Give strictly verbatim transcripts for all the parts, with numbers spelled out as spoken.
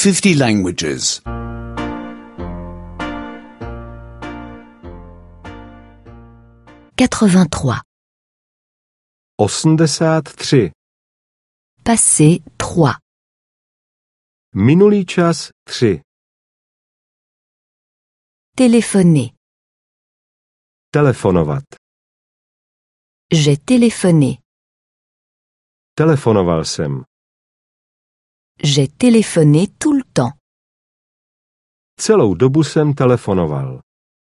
fifty languages. quatre-vingt-trois. osmdesát tři. Passé trois. Minulý čas tři. Téléphoner. Telefonovat. J'ai téléphoné. Telefonoval jsem. J'ai téléphoné tout le temps. Celou dobu jsem telefonoval.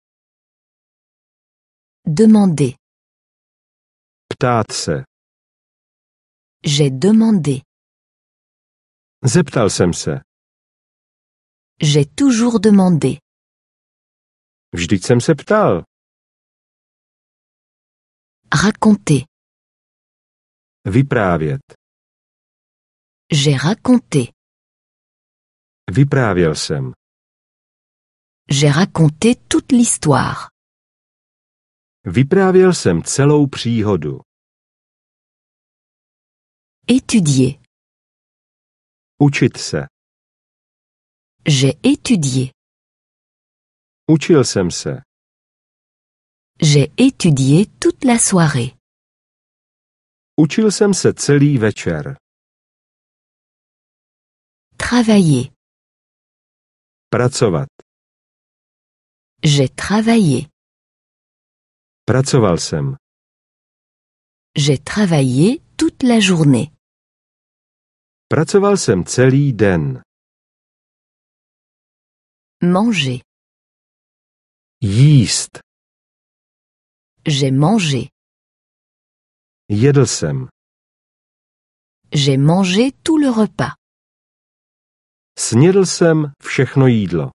Demander. Ptát se. J'ai demandé. Zeptal jsem se. J'ai toujours demandé. Vždyť jsem se ptal. Raconter. Vyprávět. J'ai raconté. Vyprávěl jsem. J'ai raconté toute l'histoire. Vyprávěl jsem celou příhodu. Étudier. Učit se. J'ai étudié. Učil jsem se. J'ai étudié toute la soirée. Učil jsem se celý večer. Travailler. Pracovat. J'ai travaillé. Pracoval jsem. J'ai travaillé toute la journée. Pracoval jsem celý den. Manger. Jíst. J'ai mangé. Jedl jsem. J'ai mangé tout le repas. Snědl jsem všechno jídlo.